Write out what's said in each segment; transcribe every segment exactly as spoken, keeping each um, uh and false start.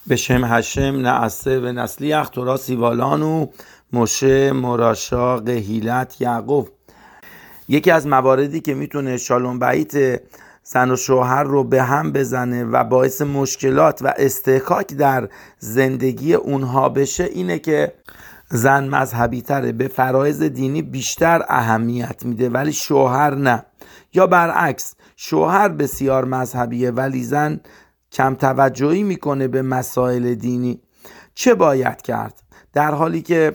בשם هشم نعسه و نسلیخ تورا سیوالانو مشه مراشا قهیلت یعقوب. یکی از مواردی که میتونه شالوم بیت زن و شوهر رو به هم بزنه و باعث مشکلات و استحکاک در زندگی اونها بشه اینه که زن مذهبی تره، به فرایض دینی بیشتر اهمیت میده ولی شوهر نه، یا برعکس شوهر بسیار مذهبیه ولی زن کم توجهی میکنه به مسائل دینی. چه باید کرد؟ در حالی که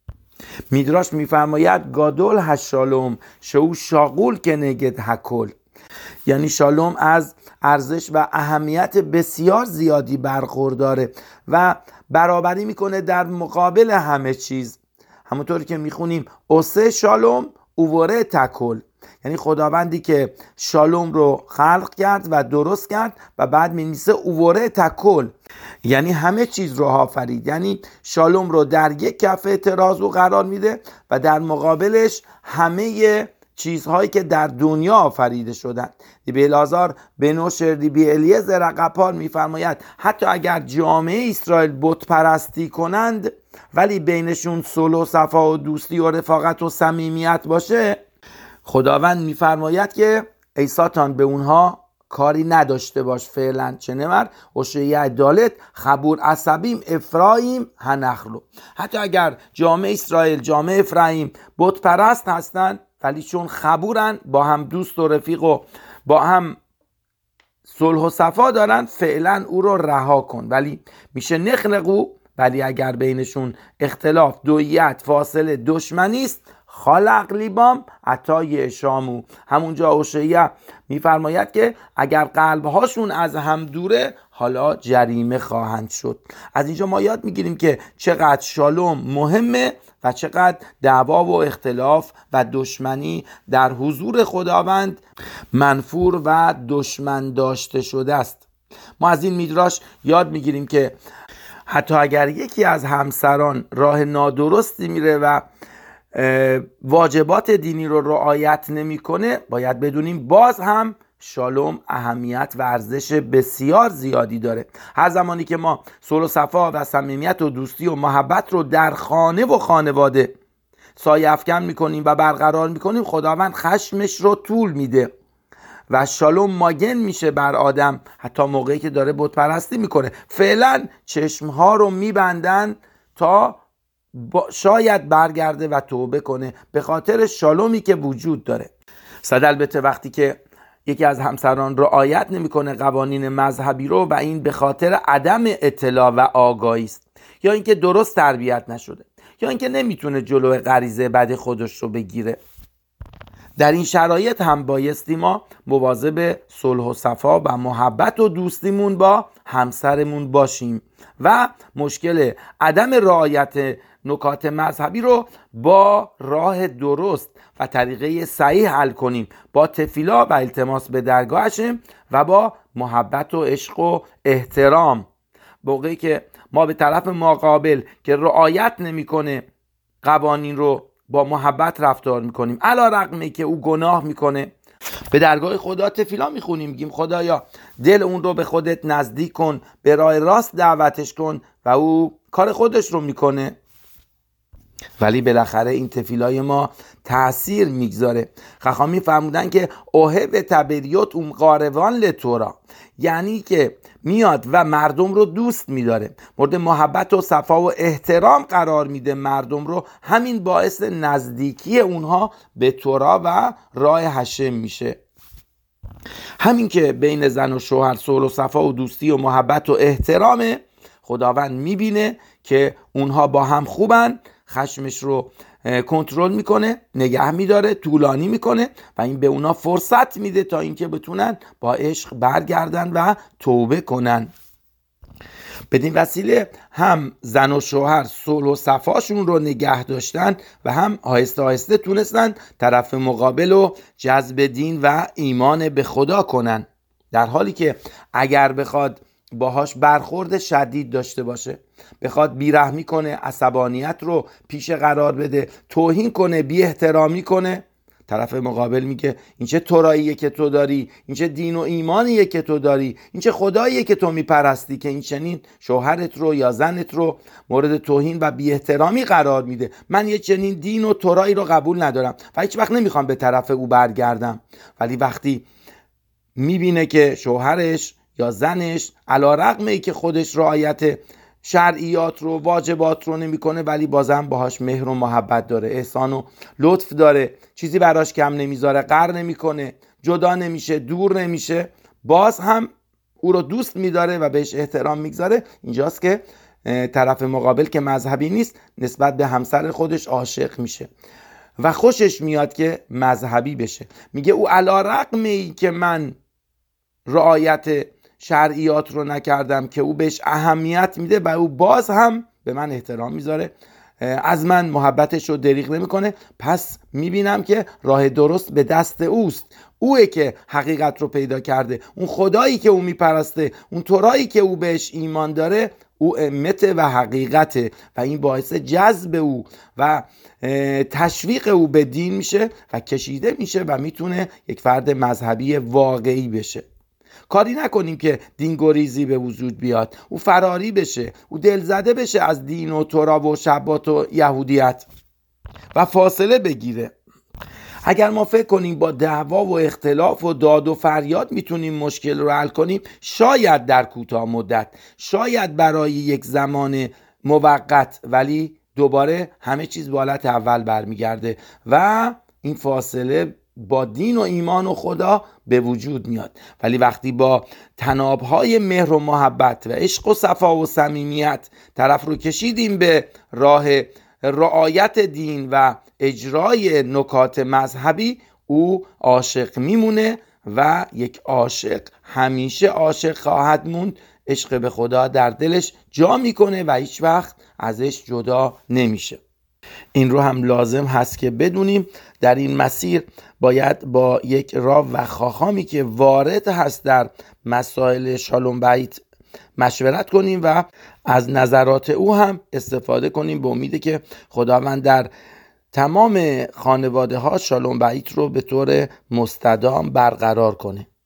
میدراش میفرماید گادول هشالوم شو شاغول که نگد هکل، یعنی شالوم از ارزش و اهمیت بسیار زیادی برخورداره و برابری میکنه در مقابل همه چیز. همونطوری که میخونیم اوسه شالوم اووره تکل، یعنی خداوندی که شالوم رو خلق کرد و درست کرد و بعد می‌نویسه اووره تکل، یعنی همه چیز رو آفرید، یعنی شالوم رو در یک کفه ترازو قرار میده و در مقابلش همه چیزهایی که در دنیا آفریده شدند. ریبی الازار بنوشر ریبی الیعزر رقپار میفرماید حتی اگر جامعه اسرائیل بت پرستی کنند ولی بینشون صلح و صفا و دوستی و رفاقت و صمیمیت باشه، خداوند میفرماید که ای ساتان به اونها کاری نداشته باش. فعلا چه نمر اوشیع دالت خبور عصبیم افرایم هنخلو، حتی اگر جامعه اسرائیل جامعه افرایم بت پرست هستن ولی چون خبورن، با هم دوست و رفیق و با هم صلح و صفا دارن، فعلا او رو رها کن. ولی میشه نخنقو، ولی اگر بینشون اختلاف دویت فاصله دشمنی است خالق لیبام عطای شامو، همونجا اوشیع میفرماید که اگر قلبهاشون از هم دوره حالا جریمه خواهند شد. از اینجا ما یاد میگیریم که چقدر شالوم مهمه و چقدر دعوا و اختلاف و دشمنی در حضور خداوند منفور و دشمن داشته شده است. ما از این میدراش یاد میگیریم که حتی اگر یکی از همسران راه نادرستی میره و واجبات دینی رو رعایت نمیکنه، باید بدونیم باز هم شالوم اهمیت و ارزش بسیار زیادی داره. هر زمانی که ما صلح و صفا و صمیمیت و دوستی و محبت رو در خانه و خانواده سایه افکن میکنیم و برقرار میکنیم، خداوند خشمش رو طول میده و شالوم ماگن میشه بر آدم حتی موقعی که داره بت پرستی میکنه. فعلا چشمها رو میبندن تا شاید برگرده و توبه کنه به خاطر شالومی که وجود داره. صد البته وقتی که یکی از همسران رعایت نمیکنه قوانین مذهبی رو و این به خاطر عدم اطلاع و آگاهی است، یا اینکه درست تربیت نشده، یا اینکه نمیتونه جلوی غریزه بد خودش رو بگیره، در این شرایط هم بایستی ما مواظب صلح و صفا و محبت و دوستیمون با همسرمون باشیم و مشکل عدم رعایت نکات مذهبی رو با راه درست و طریقه صحیح حل کنیم، با تفیلا و التماس به درگاهشیم و با محبت و عشق و احترام. موقعی که ما به طرف مقابل که رعایت نمیکنه قوانین رو با محبت رفتار میکنیم، علی رغمی که او گناه میکنه، به درگاه خدا تفیلا میخونیم، میگیم خدایا دل اون رو به خودت نزدیک کن، به راه راست دعوتش کن و او کار خودش رو میکنه. ولی بالاخره این تفیلای ما تأثیر میگذاره. خخامی فرمودن که اوهب تبریوت اون قاروان لتورا، یعنی که میاد و مردم رو دوست میداره، مورد محبت و صفا و احترام قرار میده مردم رو، همین باعث نزدیکی اونها به تورا و راه هشم میشه. همین که بین زن و شوهر صلح و صفا و دوستی و محبت و احترامه، خداوند میبینه که اونها با هم خوبن، خشمش رو کنترل میکنه، نگه میداره، طولانی میکنه و این به اونا فرصت میده تا اینکه بتونن با عشق برگردن و توبه کنن. بدین وسیله هم زن و شوهر صلح و صفاشون رو نگه داشتن و هم آهسته آهسته تونستن طرف مقابل رو جذب دین و ایمان به خدا کنن، در حالی که اگر بخواد باهاش برخورد شدید داشته باشه، بخواد بیرحمی کنه، عصبانیت رو پیش قرار بده، توهین کنه، بی احترامی کنه، طرف مقابل میگه این چه توراییه که تو داری، این چه دین و ایمانیه که تو داری، این چه خداییه که تو میپرستی که این چنین شوهرت رو یا زنت رو مورد توهین و بی احترامی قرار میده. من یه چنین دین و تورایی رو قبول ندارم و هیچ وقت نمیخوام به طرف او برگردم. ولی وقتی میبینه که شوهرش یا زنش علیرغم ای که خودش رعایت شرعیات رو واجبات رو نمیکنه ولی بازم باهاش مهر و محبت داره، احسان و لطف داره، چیزی براش کم نمیذاره، قهر نمیکنه، جدا نمیشه، دور نمیشه، باز هم او رو دوست میداره و بهش احترام میگذاره، اینجاست که طرف مقابل که مذهبی نیست نسبت به همسر خودش عاشق میشه و خوشش میاد که مذهبی بشه. میگه او علیرغم ای که من رعایت شرعیات رو نکردم که او بهش اهمیت میده و او باز هم به من احترام میذاره، از من محبتش رو دریغ نمیکنه، پس میبینم که راه درست به دست اوست. اوه که حقیقت رو پیدا کرده، اون خدایی که او میپرسته، اون تورایی که او بهش ایمان داره، او امته و حقیقته و این باعث جذب او و تشویق او به دین میشه و کشیده میشه و میتونه یک فرد مذهبی واقعی بشه. کاری نکنیم که دینگریزی به وجود بیاد، او فراری بشه، او دلزده بشه از دین و تورا و شبات و یهودیت و فاصله بگیره. اگر ما فکر کنیم با دعوا و اختلاف و داد و فریاد میتونیم مشکل رو حل کنیم، شاید در کوتاه مدت، شاید برای یک زمان موقت، ولی دوباره همه چیز به حالت اول برمیگرده و این فاصله با دین و ایمان و خدا به وجود میاد. ولی وقتی با تنابهای مهر و محبت و عشق و صفا و صمیمیت طرف رو کشیدیم به راه رعایت دین و اجرای نکات مذهبی، او عاشق میمونه و یک عاشق همیشه عاشق خواهد موند. عشق به خدا در دلش جا میکنه و هیچ وقت ازش جدا نمیشه. این رو هم لازم هست که بدونیم در این مسیر باید با یک راو و خاخامی که وارد هست در مسائل شالوم بیت مشورت کنیم و از نظرات او هم استفاده کنیم به امید که خداوند در تمام خانواده ها شالوم بیت رو به طور مستدام برقرار کنه.